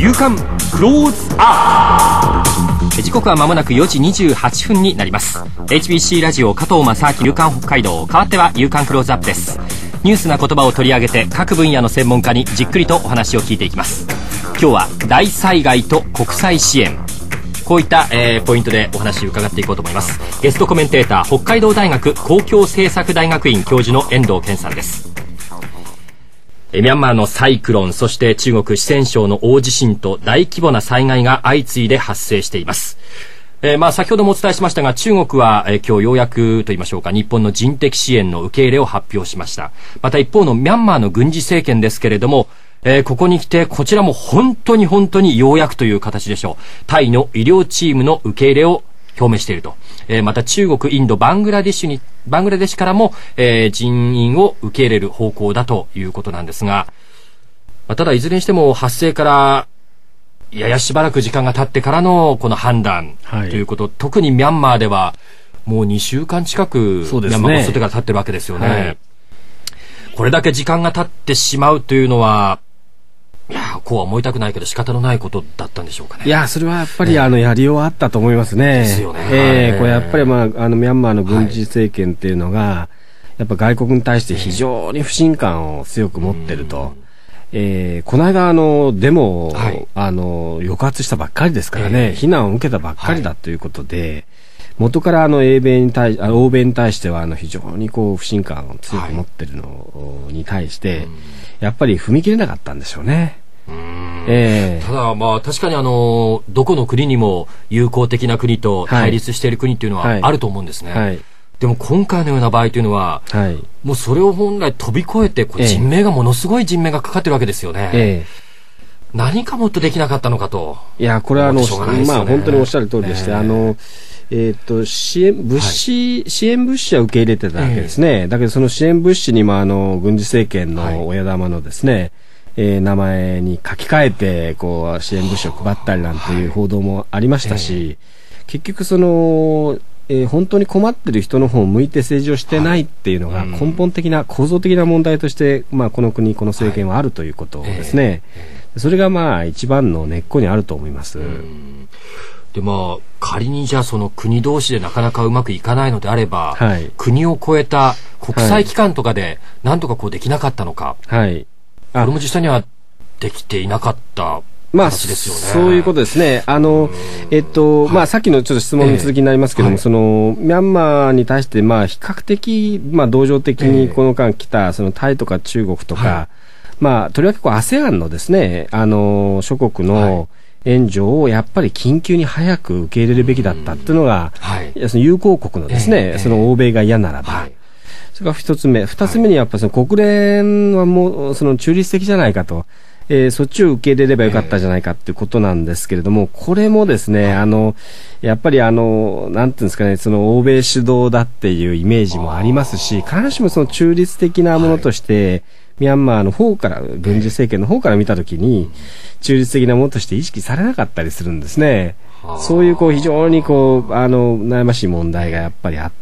夕刊クローズアップ。時刻は間もなく4時28分になります。 HBC ラジオ加藤正明夕刊北海道、代わっては夕刊クローズアップです。ニュースな言葉を取り上げて各分野の専門家にじっくりとお話を聞いていきます。今日は大災害と国際支援、こういった、ポイントでお話を伺っていこうと思います。ゲストコメンテーター、北海道大学公共政策大学院教授の遠藤健さんです。ミャンマーのサイクロン、そして中国四川省の大地震と大規模な災害が相次いで発生しています。先ほどもお伝えしましたが、中国は、今日ようやくと言いましょうか、日本の人的支援の受け入れを発表しました。また一方のミャンマーの軍事政権ですけれども、ここに来てこちらも本当にようやくという形でしょう。タイの医療チームの受け入れを表明していると。また中国、インド、バングラデシュからも、人員を受け入れる方向だということなんですが、ただいずれにしても発生からややしばらく時間が経ってからのこの判断ということ、特にミャンマーではもう2週間近く、ミャンマーの外から経ってるわけですよね。これだけ時間が経ってしまうというのは、いや、こうは思いたくないけど仕方のないことだったんでしょうかね。 いや、それはやっぱり、やりようあったと思いますね。 ですよね。 これやっぱり、ミャンマーの軍事政権っていうのが、やっぱ外国に対して非常に不信感を強く持ってると。この間デモを、抑圧したばっかりですからね、非難を受けたばっかりだということで、元から欧米に対しては確にこう不信感を強く持ってるのに対して、やっぱり踏み切れなかったんでしょうね。 ただ確かにどこの国にも友好的な国と対立している国っていうのはあると思うんですね。でも今回のような場合というのは、もうそれを本来飛び越えてものすごい人命がかかってるわけですよね。何かもっとできなかったのかと。 いや、これは本当におっしゃる通りでして、支援物資は受け入れてたわけですね。だけどその支援物資にも軍事政権の親玉のですね、名前に書き換えてこう支援物資を配ったりなんていう報道もありましたし、結局本当に困ってる人の方を向いて政治をしてないっていうのが根本的な構造的な問題として、この国この政権はあるということですね。それが一番の根っこにあると思います。 で仮にじゃあその国同士でなかなかうまくいかないのであれば、国を超えた国際機関とかでなんとかこうできなかったのか、これも実際にはできていなかった形ですよね。 そういうことですね。さっきのちょっと質問の続きになりますけども、ミャンマーに対して比較的同情的にこの間来たタイとか中国とか、とりわけASEAN のですね諸国の援助をやっぱり緊急に早く受け入れるべきだったっていうのが、その友好国のですね、その欧米が嫌ならば、それが一つ目。二つ目にやっぱり国連はもう中立的じゃないかと、そっちを受け入れればよかったじゃないかっていうことなんですけれども、これもですね、やっぱりなんていうんですかね、欧米主導だっていうイメージもありますし、必ずしも中立的なものとして、ミャンマーの方から、軍事政権の方から見たときに、中立的なものとして意識されなかったりするんですね。そういう非常に悩ましい問題がやっぱりあって、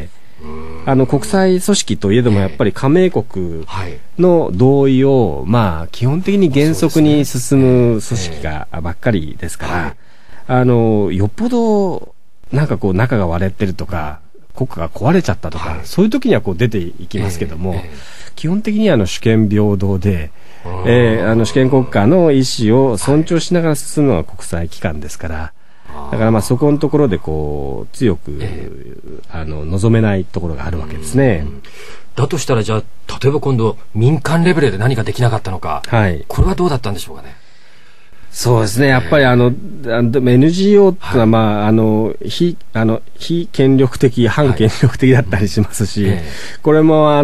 国際組織といえどもやっぱり加盟国の同意を、基本的に原則に進む組織がばっかりですから、よっぽど仲が割れてるとか、国家が壊れちゃったとか、そういう時には出ていきますけども、基本的には主権平等で、主権国家の意思を尊重しながら進むのが国際機関ですから、だからそこのところで強く、望めないところがあるわけですね。 だとしたらじゃあ例えば今度民間レベルで何かできなかったのか、これはどうだったんでしょうかね。 そうですね。やっぱりでも NGO ってのは非権力的、反権力的だったりしますし、これも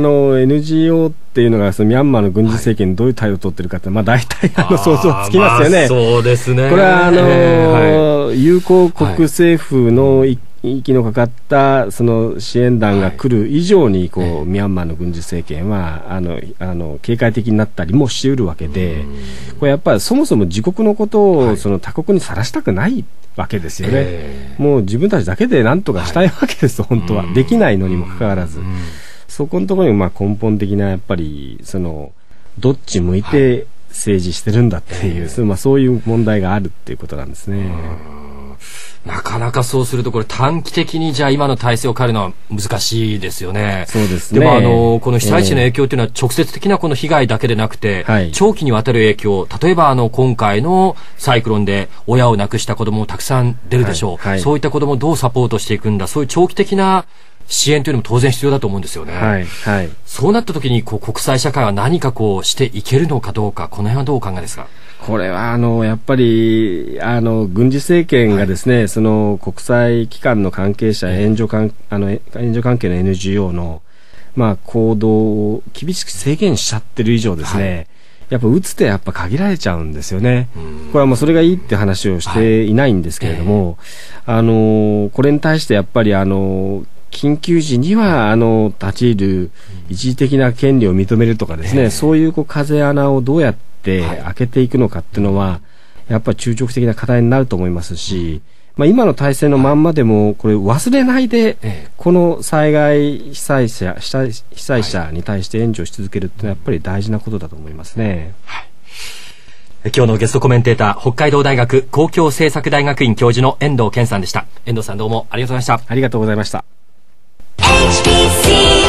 NGO っていうのがミャンマーの軍事政権にどういう態度を取ってるかって、大体想像つきますよね。 そうですね。 これは友好国政府の息のかかった支援団が来る以上にミャンマーの軍事政権は警戒的になったりもしうるわけで、これやっぱりそもそも自国のことを他国にさらしたくないわけですよね。もう自分たちだけで何とかしたいわけです、本当は。できないのにもかかわらず、そこのところに根本的なやっぱりどっち向いて政治してるんだっていう、そういう問題があるっていうことなんですね。 なかなかそうするとこれ短期的にじゃあ今の体制を変えるのは難しいですよね。 そうですね。 でもこの被災地の影響というのは直接的なこの被害だけでなくて、長期にわたる影響、例えば今回のサイクロンで親を亡くした子どももたくさん出るでしょう、そういった子どもをどうサポートしていくんだ、そういう長期的な支援というのも当然必要だと思うんですよね。そうなった時に国際社会は何かしていけるのかどうか、この辺はどうお考えですか？ これはやっぱり軍事政権がですね、その国際機関の関係者、援助関係の NGO の行動を厳しく制限しちゃってる以上ですね、やっぱ打つ手はやっぱ限られちゃうんですよね。これはそれがいいって話をしていないんですけれども、これに対してやっぱり緊急時には立ち入る一時的な権利を認めるとかですね、そういう風穴をどうやって開けていくのかっていうのはやっぱり中長期的な課題になると思いますし、今の体制のまんまでもこれ忘れないで、この災害被災者に対して援助をし続けるっていうのはやっぱり大事なことだと思いますね。 今日のゲストコメンテーター、北海道大学公共政策大学院教授の遠藤健さんでした。遠藤さん、どうもありがとうございました。 ありがとうございました。 HBC